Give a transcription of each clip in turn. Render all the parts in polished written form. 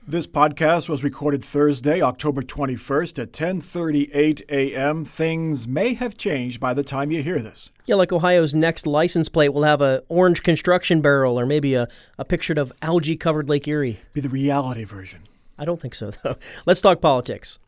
This podcast was recorded Thursday, October 21st at 10:38 a.m. Things may have changed by the time you hear this. Yeah, like Ohio's next license plate will have a orange construction barrel or maybe a picture of algae-covered Lake Erie. Be the reality version. I don't think so, though. Let's talk politics.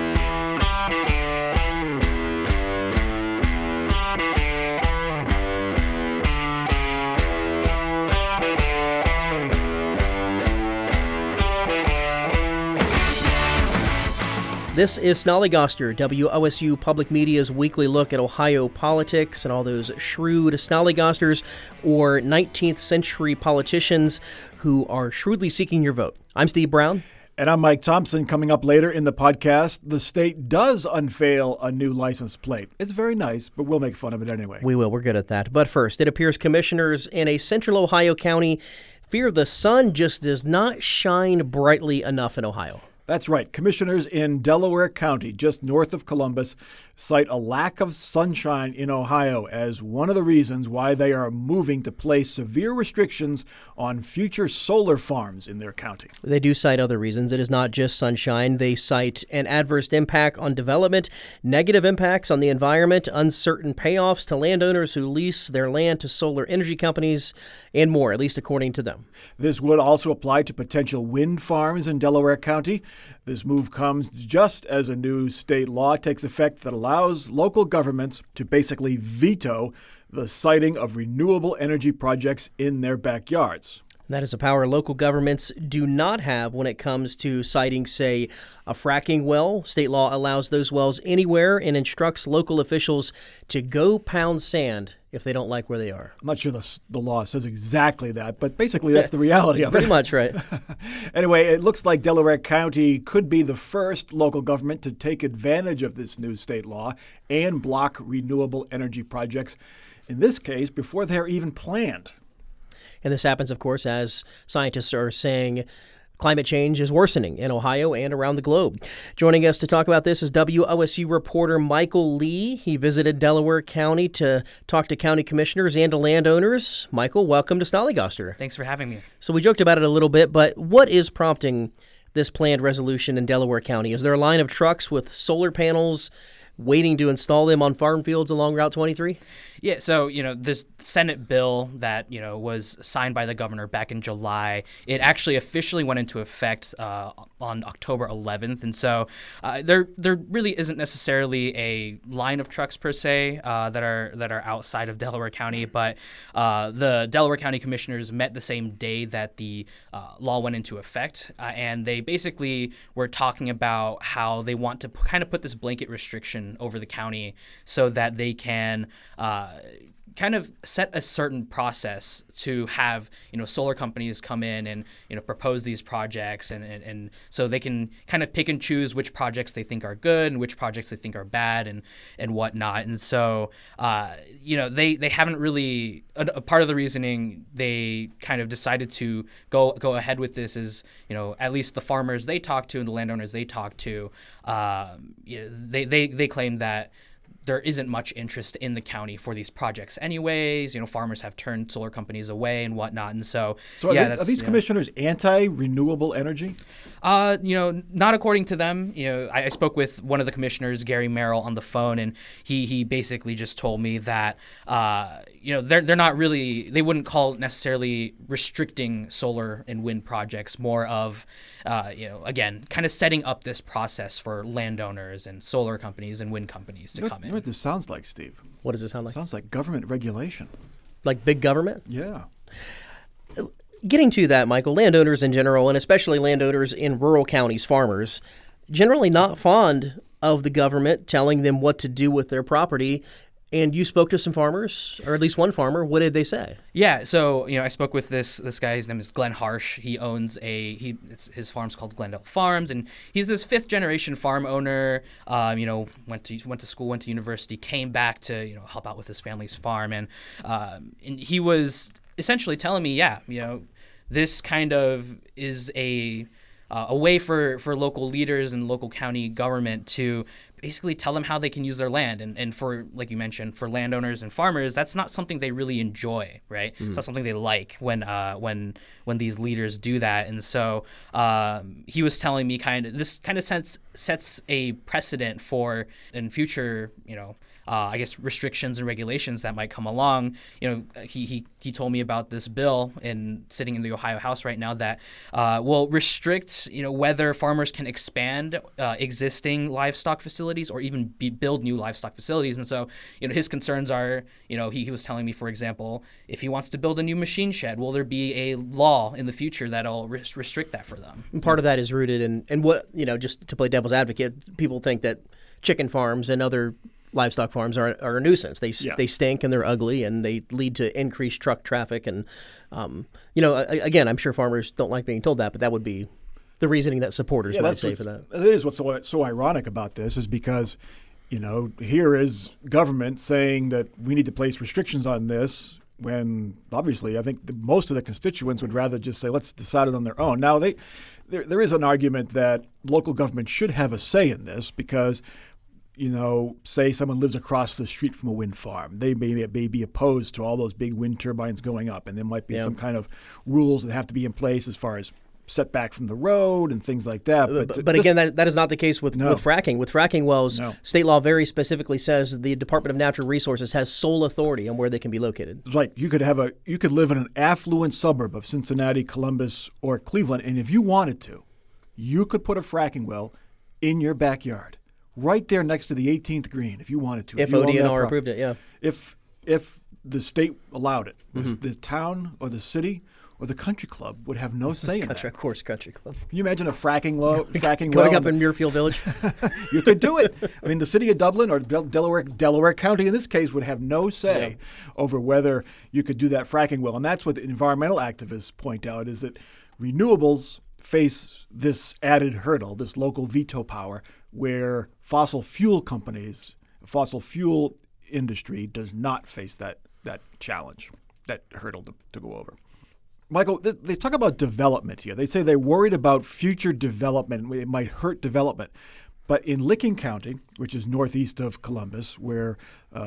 This is Snollygoster, WOSU Public Media's weekly look at Ohio politics and all those shrewd Snollygosters or 19th century politicians who are shrewdly seeking your vote. I'm Steve Brown. And I'm Mike Thompson. Coming up later in the podcast, the state does unveil a new license plate. It's very nice, but we'll make fun of it anyway. We will. We're good at that. But first, it appears commissioners in a central Ohio county fear the sun just does not shine brightly enough in Ohio. That's right. Commissioners in Delaware County, just north of Columbus, cite a lack of sunshine in Ohio as one of the reasons why they are moving to place severe restrictions on future solar farms in their county. They do cite other reasons. It is not just sunshine. They cite an adverse impact on development, negative impacts on the environment, uncertain payoffs to landowners who lease their land to solar energy companies, and more, at least according to them. This would also apply to potential wind farms in Delaware County. This move comes just as a new state law takes effect that allows local governments to basically veto the siting of renewable energy projects in their backyards. That is a power local governments do not have when it comes to siting, say, a fracking well. State law allows those wells anywhere and instructs local officials to go pound sand if they don't like where they are. I'm not sure the law says exactly that, but basically that's the reality of it. Pretty much, right. Anyway, it looks like Delaware County could be the first local government to take advantage of this new state law and block renewable energy projects, in this case, before they're even planned. And this happens, of course, as scientists are saying climate change is worsening in Ohio and around the globe. Joining us to talk about this is WOSU reporter Michael Lee. He visited Delaware County to talk to county commissioners and to landowners. Michael, welcome to Snollygoster. Thanks for having me. So we joked about it a little bit, but what is prompting this planned resolution in Delaware County? Is there a line of trucks with solar panels waiting to install them on farm fields along Route 23? Yeah, so, this Senate bill that, was signed by the governor back in July, it actually officially went into effect on October 11th. And so there really isn't necessarily a line of trucks per se that are outside of Delaware County, but the Delaware County commissioners met the same day that the law went into effect. And they basically were talking about how they want to kind of put this blanket restriction over the county so that they can kind of set a certain process to have, solar companies come in and, propose these projects and so they can kind of pick and choose which projects they think are good and which projects they think are bad and whatnot. And so, they haven't really, a part of the reasoning they kind of decided to go ahead with this is, at least the farmers they talked to and the landowners they talked to, they claim that there isn't much interest in the county for these projects anyways. Farmers have turned solar companies away and whatnot. And so are these commissioners anti-renewable energy? Not according to them. I spoke with one of the commissioners, Gary Merrill, on the phone, and he basically just told me that, they're not really, they wouldn't call necessarily restricting solar and wind projects, more of, again, kind of setting up this process for landowners and solar companies and wind companies to come in. You know what this sounds like, Steve? What does it sound like? It sounds like government regulation. Like big government? Yeah. Getting to that, Michael, landowners in general, and especially landowners in rural counties, farmers, generally not fond of the government telling them what to do with their property. And you spoke to some farmers, or at least one farmer. What did they say? Yeah, so I spoke with this guy. His name is Glenn Harsh. He owns his farm's called Glendale Farms, and he's this fifth generation farm owner. Went to school, went to university, came back to help out with his family's farm, and he was essentially telling me, this kind of is a way for local leaders and local county government to basically tell them how they can use their land. And for, like you mentioned, for landowners and farmers, that's not something they really enjoy, right? It's not something they like when these leaders do that. And so he was telling me this kind of sets a precedent for in future, I guess restrictions and regulations that might come along. He told me about this bill sitting in the Ohio House right now that will restrict, whether farmers can expand existing livestock facilities or even build new livestock facilities. And so, his concerns are, he was telling me, for example, if he wants to build a new machine shed, will there be a law in the future that'll restrict that for them? And part of that is rooted in what, just to play devil's advocate, people think that chicken farms and other livestock farms are a nuisance. They stink and they're ugly and they lead to increased truck traffic. And, again, I'm sure farmers don't like being told that, but that would be the reasoning that supporters might say for that. That is what's so ironic about this is because, here is government saying that we need to place restrictions on this when obviously I think most of the constituents would rather just say, let's decide it on their own. Now, there is an argument that local government should have a say in this because say someone lives across the street from a wind farm. They may be opposed to all those big wind turbines going up, and there might be some kind of rules that have to be in place as far as setback from the road and things like that. But again, that is not the case with fracking. With fracking wells, state law very specifically says the Department of Natural Resources has sole authority on where they can be located. Right. You could live in an affluent suburb of Cincinnati, Columbus, or Cleveland, and if you wanted to, you could put a fracking well in your backyard. Right there next to the 18th green, if you wanted to. If ODNR approved it, yeah. If the state allowed it, the town or the city or the country club would have no say in that. Of course, country club. Can you imagine a fracking well going up in Muirfield Village? You could do it. I mean, the city of Dublin or Delaware County in this case would have no say over whether you could do that fracking well. And that's what the environmental activists point out is that renewables face this added hurdle, this local veto power, where fossil fuel industry does not face that challenge, that hurdle to go over. Michael, they talk about development here. They say they're worried about future development. It might hurt development. But in Licking County, which is northeast of Columbus, where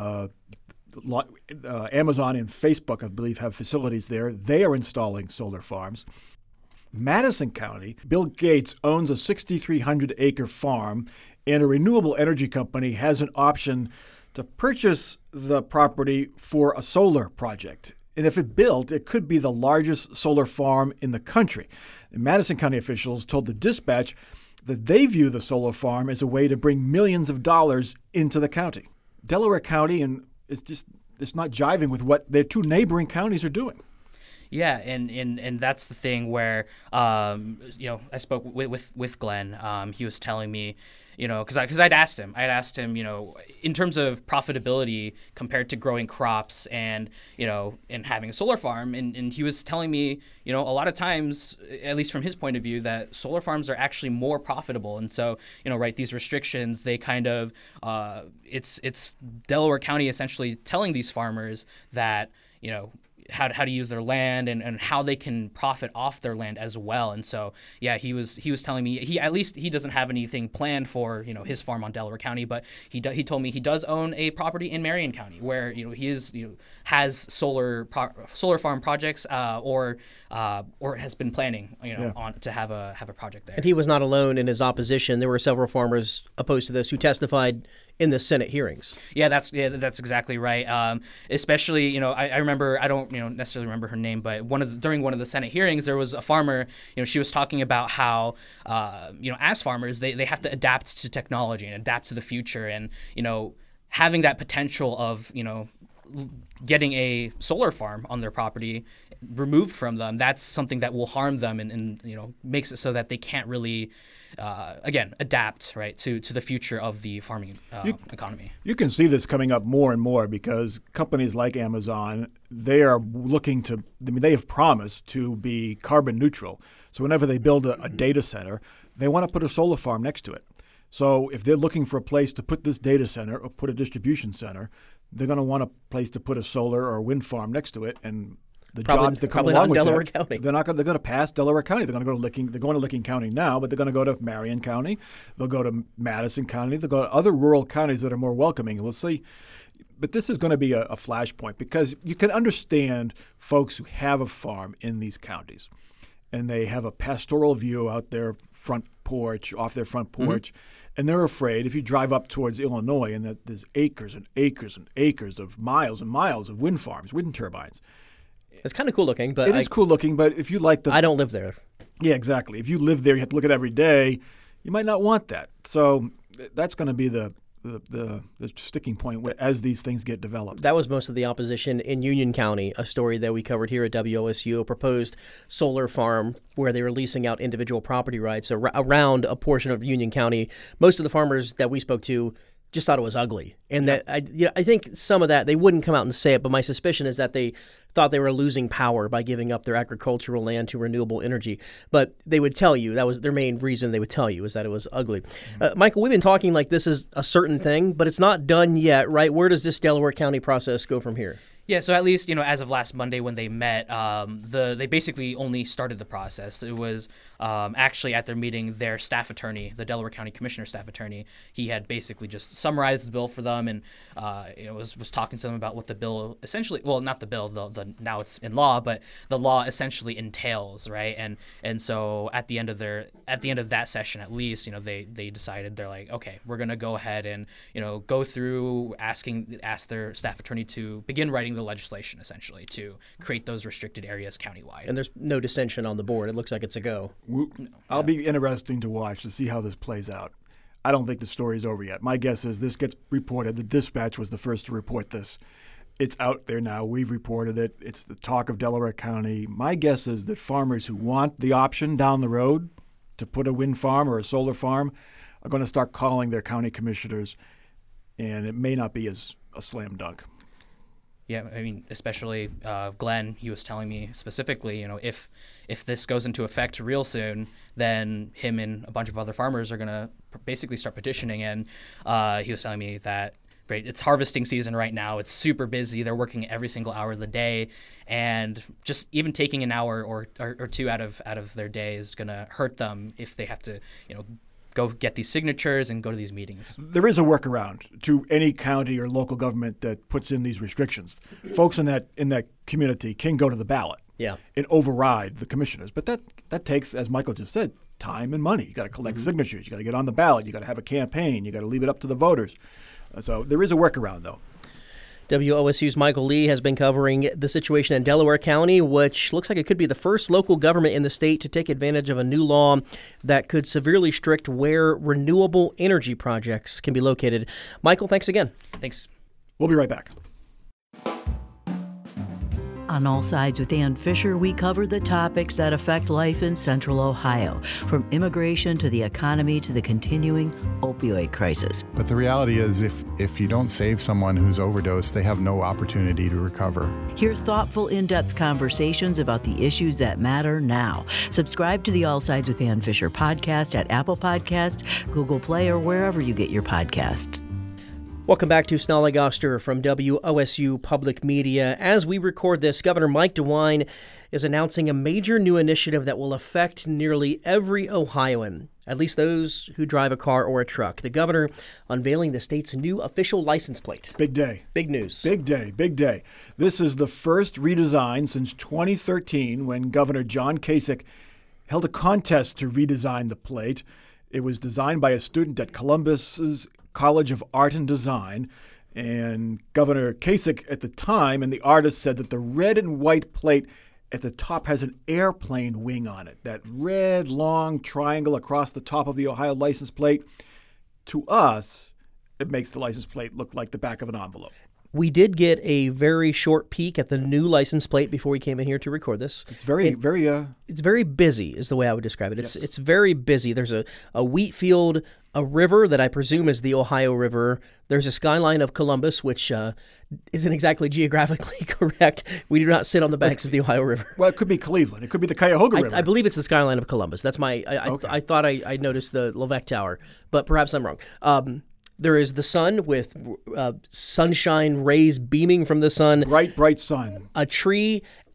Amazon and Facebook, I believe, have facilities there, they are installing solar farms. Madison County, Bill Gates owns a 6,300-acre farm, and a renewable energy company has an option to purchase the property for a solar project. And if it built, it could be the largest solar farm in the country. And Madison County officials told the Dispatch that they view the solar farm as a way to bring millions of dollars into the county. Delaware County, and it's not jiving with what their two neighboring counties are doing. Yeah, and that's the thing where I spoke with Glenn. He was telling me, because I'd asked him, in terms of profitability compared to growing crops and and having a solar farm, and he was telling me, a lot of times, at least from his point of view, that solar farms are actually more profitable. And so, these restrictions, they kind of it's Delaware County essentially telling these farmers that how to use their land and how they can profit off their land as well. And so, he was telling me he doesn't have anything planned for his farm on Delaware County, but he told me he does own a property in Marion County where he has solar farm projects or has been planning on to have a project there. And he was not alone in his opposition. There were several farmers opposed to this who testified in the Senate hearings. Yeah, that's exactly right. Especially, I remember, I don't necessarily remember her name, but during one of the Senate hearings, there was a farmer. She was talking about how as farmers they have to adapt to technology and adapt to the future, and having that potential of getting a solar farm on their property removed from them, that's something that will harm them and makes it so that they can't really adapt to the future of the farming economy. You can see this coming up more and more because companies like Amazon, they are looking to, they have promised to be carbon neutral. So whenever they build a data center, they want to put a solar farm next to it. So if they're looking for a place to put this data center or put a distribution center, they're going to want a place to put a solar or wind farm next to it, and the Probably- jobs that come probably along not with Delaware that. County. They're going to pass Delaware County. They're going to go to Licking. They're going to Licking County now, but they're going to go to Marion County. They'll go to Madison County. They'll go to other rural counties that are more welcoming. We'll see. But this is going to be a flashpoint because you can understand folks who have a farm in these counties and they have a pastoral view out their front porch, off their front porch, and they're afraid if you drive up towards Illinois and that there's acres and acres and acres of miles and miles of wind farms, wind turbines. It's kind of cool looking, but It is cool looking, but if you like I don't live there. Yeah, exactly. If you live there, you have to look at it every day. You might not want that. So that's going to be the sticking point as these things get developed. That was most of the opposition in Union County, a story that we covered here at WOSU, a proposed solar farm where they were leasing out individual property rights around a portion of Union County. Most of the farmers that we spoke to just thought it was ugly. And that I think some of that, they wouldn't come out and say it, but my suspicion is that they thought they were losing power by giving up their agricultural land to renewable energy. But they would tell you, that was their main reason they would tell you, is that it was ugly. Michael, we've been talking like this is a certain thing, but it's not done yet, right? Where does this Delaware County process go from here? Yeah, so at least, as of last Monday when they met, they basically only started the process. It was actually at their meeting, their staff attorney, the Delaware County Commissioner staff attorney, he had basically just summarized the bill for them and was talking to them about what the bill essentially, well, not the bill, the now it's in law, but the law essentially entails, right? And so at the end of that session, at least, they decided, they're like, okay, we're gonna go ahead and go through ask their staff attorney to begin writing the legislation essentially to create those restricted areas countywide. And there's no dissension on the board. It looks like it's a go. I'll be interesting to watch to see how this plays out. I don't think the story's over yet. My guess is this gets reported. The Dispatch was the first to report this. It's out there now. We've reported it. It's the talk of Delaware County. My guess is that farmers who want the option down the road to put a wind farm or a solar farm are going to start calling their county commissioners, and it may not be as a slam dunk. Yeah, I mean, especially Glenn, he was telling me specifically, if this goes into effect real soon, then him and a bunch of other farmers are going to basically start petitioning. And he was telling me that it's harvesting season right now. It's super busy. They're working every single hour of the day. And just even taking an hour or two out of their day is going to hurt them if they have to, go get these signatures and go to these meetings. There is a workaround to any county or local government that puts in these restrictions. Folks in that community can go to the ballot and override the commissioners. But that takes, as Michael just said, time and money. You got to collect signatures. You got to get on the ballot. You got to have a campaign. You got to leave it up to the voters. So there is a workaround, though. WOSU's Michael Lee has been covering the situation in Delaware County, which looks like it could be the first local government in the state to take advantage of a new law that could severely restrict where renewable energy projects can be located. Michael, thanks again. Thanks. We'll be right back. On All Sides with Ann Fisher, we cover the topics that affect life in Central Ohio, from immigration to the economy to the continuing opioid crisis. But the reality is, if you don't save someone who's overdosed, they have no opportunity to recover. Hear thoughtful, in-depth conversations about the issues that matter now. Subscribe to the All Sides with Ann Fisher podcast at Apple Podcasts, Google Play, or wherever you get your podcasts. Welcome back to Snollygoster from WOSU Public Media. As we record this, Governor Mike DeWine is announcing a major new initiative that will affect nearly every Ohioan, at least those who drive a car or a truck. The governor unveiling the state's new official license plate. Big day. Big news. Big day. Big day. This is the first redesign since 2013 when Governor John Kasich held a contest to redesign the plate. It was designed by a student at Columbus's College of Art and Design, and Governor Kasich at the time and the artist said that the red and white plate at the top has an airplane wing on it. That red long triangle across the top of the Ohio license plate, to us, it makes the license plate look like the back of an envelope. We did get a very short peek at the new license plate before we came in here to record this. It's very busy is the way I would describe it. Yes. It's very busy. There's a wheat field, a river that I presume is the Ohio River. There's a skyline of Columbus, which isn't exactly geographically correct. We do not sit on the banks of the Ohio River. Well, it could be Cleveland. It could be the Cuyahoga River. I believe it's the skyline of Columbus. That's my. I thought I noticed the Levesque Tower, but perhaps I'm wrong. There is the sun with sunshine rays beaming from the sun. Bright sun. A tree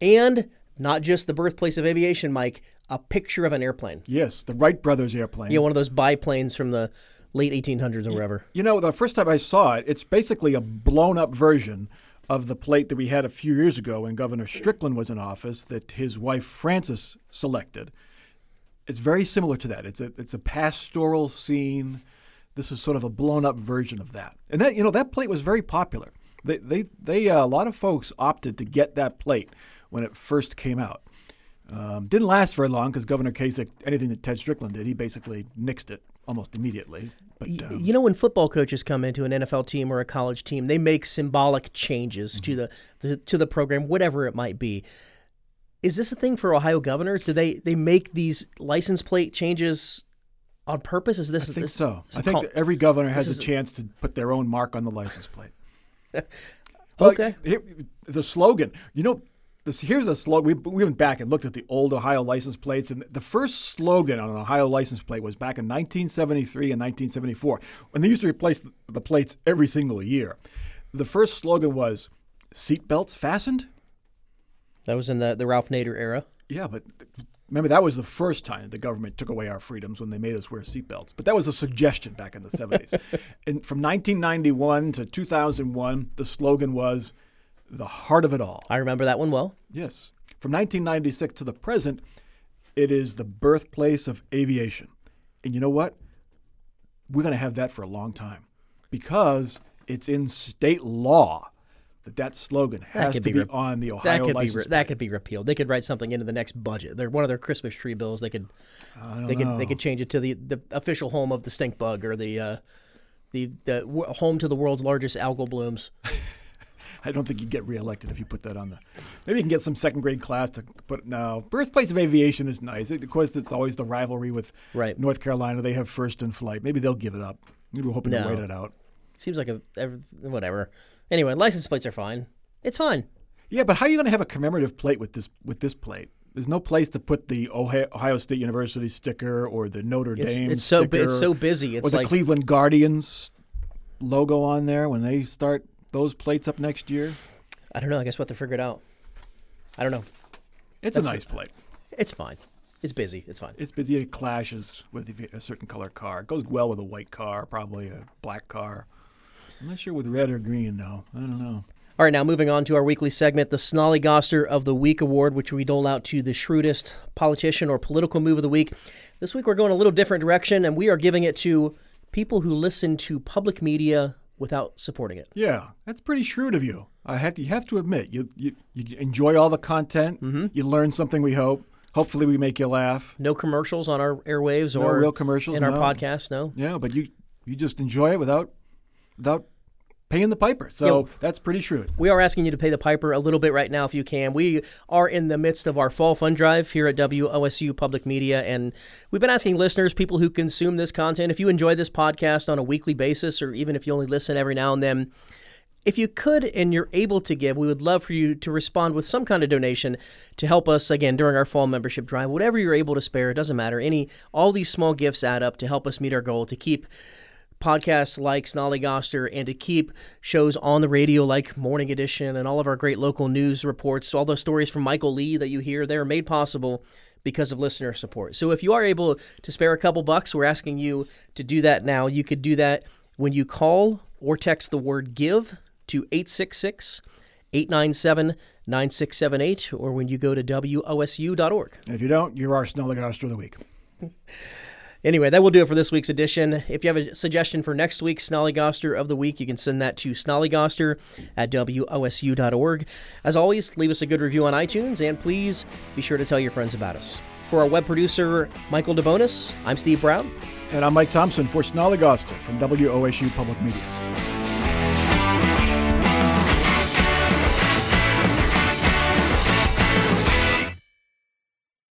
And not just the birthplace of aviation, Mike, a picture of an airplane. Yes, the Wright brothers airplane. Yeah, one of those biplanes from the late 1800s or wherever. You know, the first time I saw it, it's basically a blown-up version of the plate that we had a few years ago when Governor Strickland was in office that his wife Frances selected. It's very similar to that. It's a pastoral scene. This is sort of a blown-up version of that. And that, you know, that plate was very popular. They a lot of folks opted to get that plate when it first came out. Didn't last very long because Governor Kasich, anything that Ted Strickland did, he basically nixed it almost immediately. But you know, when football coaches come into an NFL team or a college team, they make symbolic changes to the program, whatever it might be. Is this a thing for Ohio governors? Do they make these license plate changes on purpose? I think so. I think that every governor has a chance to put their own mark on the license plate. Okay. The slogan, you know, here's the slogan. We went back and looked at the old Ohio license plates, and the first slogan on an Ohio license plate was back in 1973 and 1974, when they used to replace the plates every single year. The first slogan was, "Seatbelts fastened?" That was in the Ralph Nader era. Yeah, but remember, that was the first time the government took away our freedoms when they made us wear seatbelts. But that was a suggestion back in the 70s. And from 1991 to 2001, the slogan was, "The heart of it all." I remember that one well. Yes. From 1996 to the present, it is the birthplace of aviation. And you know what? We're going to have that for a long time because it's in state law that slogan has to be on the Ohio license plate. That could be repealed. They could write something into the next budget. They're one of their Christmas tree bills. They could change it to the official home of the stink bug or the home to the world's largest algal blooms. I don't think you'd get reelected if you put that on the. Maybe you can get some second grade class to put. No, birthplace of aviation is nice. Of course, it's always the rivalry with North Carolina. They have first in flight. Maybe they'll give it up. Maybe we're hoping to wait it out. Seems like whatever. Anyway, license plates are fine. It's fine. Yeah, but how are you going to have a commemorative plate with this plate? There's no place to put the Ohio State University sticker or the Notre Dame sticker. It's so busy. It's or the Cleveland Guardians logo on there when they start those plates up next year. I don't know. I guess we'll have to figure it out. I don't know. It's a nice plate. It's fine. It's busy. It's fine. It's busy. It clashes with a certain color car. It goes well with a white car, probably a black car. I'm not sure with red or green, though. I don't know. All right, now moving on to our weekly segment, the Snollygoster of the Week Award, which we dole out to the shrewdest politician or political move of the week. This week we're going a little different direction, and we are giving it to people who listen to public media without supporting it. Yeah, that's pretty shrewd of you. You have to admit, you enjoy all the content. Mm-hmm. You learn something, we hope. Hopefully we make you laugh. No commercials on our airwaves or real commercials in our podcast, no. Yeah, but you just enjoy it without paying the piper. So that's pretty shrewd. We are asking you to pay the piper a little bit right now if you can. We are in the midst of our fall fund drive here at WOSU Public Media, and we've been asking listeners, people who consume this content, if you enjoy this podcast on a weekly basis or even if you only listen every now and then, if you could and you're able to give, we would love for you to respond with some kind of donation to help us, again, during our fall membership drive. Whatever you're able to spare, it doesn't matter. All these small gifts add up to help us meet our goal to keep podcasts like Snollygoster and to keep shows on the radio like Morning Edition and all of our great local news reports. All those stories from Michael Lee that you hear, they're made possible because of listener support. So if you are able to spare a couple bucks, we're asking you to do that now. You could do that when you call or text the word GIVE to 866-897-9678 or when you go to WOSU.org. And if you don't, you're our Snollygoster of the Week. Anyway, that will do it for this week's edition. If you have a suggestion for next week's Snollygoster of the Week, you can send that to snollygoster@WOSU.org. As always, leave us a good review on iTunes, and please be sure to tell your friends about us. For our web producer, Michael DeBonis, I'm Steve Brown. And I'm Mike Thompson for Snollygoster from WOSU Public Media.